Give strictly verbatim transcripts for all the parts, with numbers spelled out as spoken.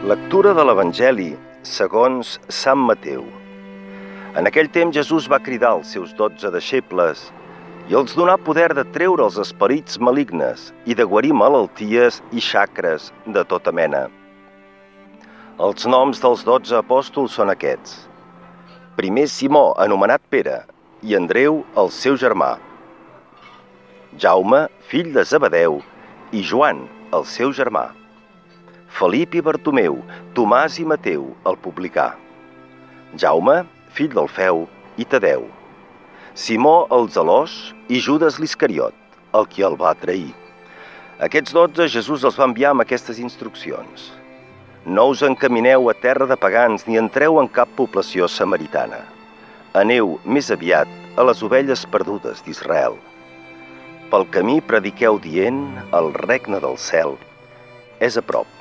Lectura de l'Evangeli segons Sant Mateu. En aquell temps Jesús va cridar als seus dotze deixebles i els donà poder de treure els esperits malignes i de guarir malalties i xacres de tota mena. Els noms dels dotze apòstols són aquests. Primer Simó, anomenat Pere, i Andreu, el seu germà. Jaume, fill de Zebedeu, i Joan, el seu germà. Felip i Bartomeu, Tomàs i Mateu, el publicà. Jaume, fill d'Alfeu, i Tadeu. Simó el zelós i Judes l'Iscariot, el qui el va trair. Aquests dotze Jesús els va enviar amb aquestes instruccions. No us encamineu a terra de pagans ni entreu en cap població samaritana. Aneu més aviat a les ovelles perdudes d'Israel. Pel camí prediqueu dient, el regne del cel és a prop.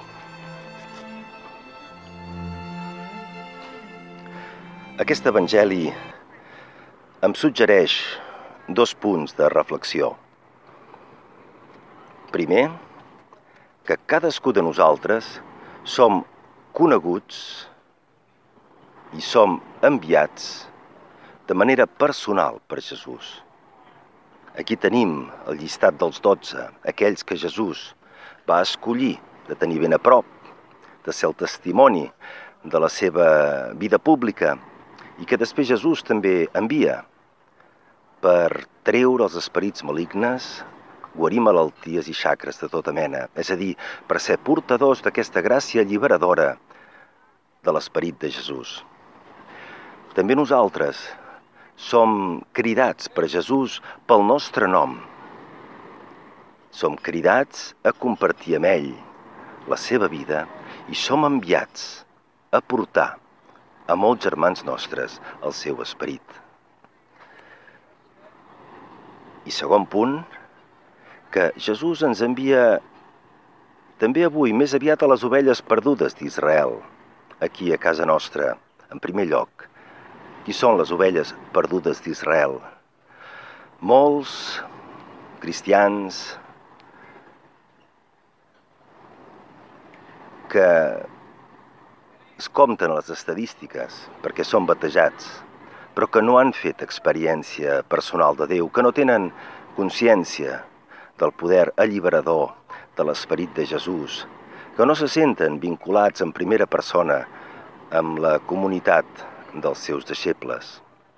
Aquest evangeli em suggereix dos punts de reflexió. Primer, que cadascú de nosaltres som coneguts i som enviats de manera personal per Jesús. Aquí tenim el llistat dels dotze, aquells que Jesús va escollir de tenir ben a prop, de ser el testimoni de la seva vida pública i que després Jesús també envia per treure els esperits malignes, guarir malalties i xacres de tota mena, és a dir, per ser portadors d'aquesta gràcia alliberadora de l'esperit de Jesús. També nosaltres som cridats per Jesús pel nostre nom. Som cridats a compartir amb ell la seva vida i som enviats a portar a molts germans nostres el seu esperit. I segon punt, que Jesús ens envia també avui més aviat a les ovelles perdudes d'Israel, aquí a casa nostra, en primer lloc. Qui són les ovelles perdudes d'Israel? Molts cristians que es compten a les estadístiques perquè són batejats, però que no han fet experiència personal de Déu, que no tenen consciència del poder alliberador de l'esperit de Jesús, que no se senten vinculats en primera persona amb la comunitat dels seus deixebles.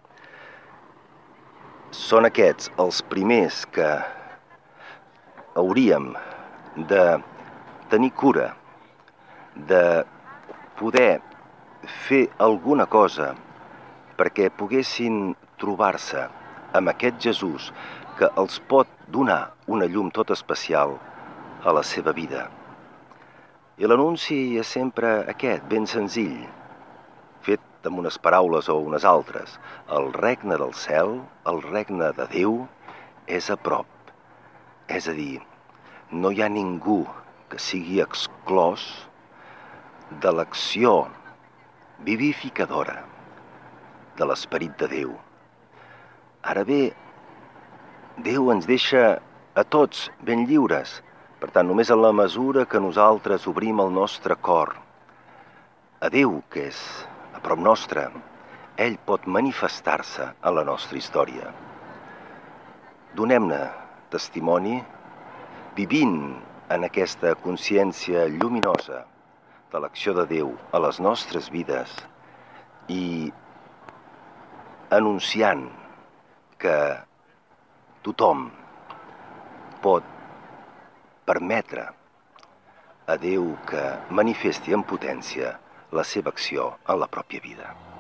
Són aquests els primers que hauríem de tenir cura, de poder fer alguna cosa perquè poguessin trobar-se amb aquest Jesús que els pot donar una llum tot especial a la seva vida. I l'anunci és sempre aquest, ben senzill, fet amb unes paraules o unes altres. El regne del cel, el regne de Déu, és a prop. És a dir, no hi ha ningú que sigui exclòs de l'acció vivificadora de l'esperit de Déu. Ara bé, Déu ens deixa a tots ben lliures. Per tant, només en la mesura que nosaltres obrim el nostre cor a Déu, que és a prop nostre, ell pot manifestar-se en la nostra història. Donem-ne testimoni vivint en aquesta consciència lluminosa de l'acció de Déu a les nostres vides i anunciant que tothom pot permetre a Déu que manifesti en potència la seva acció en la pròpia vida.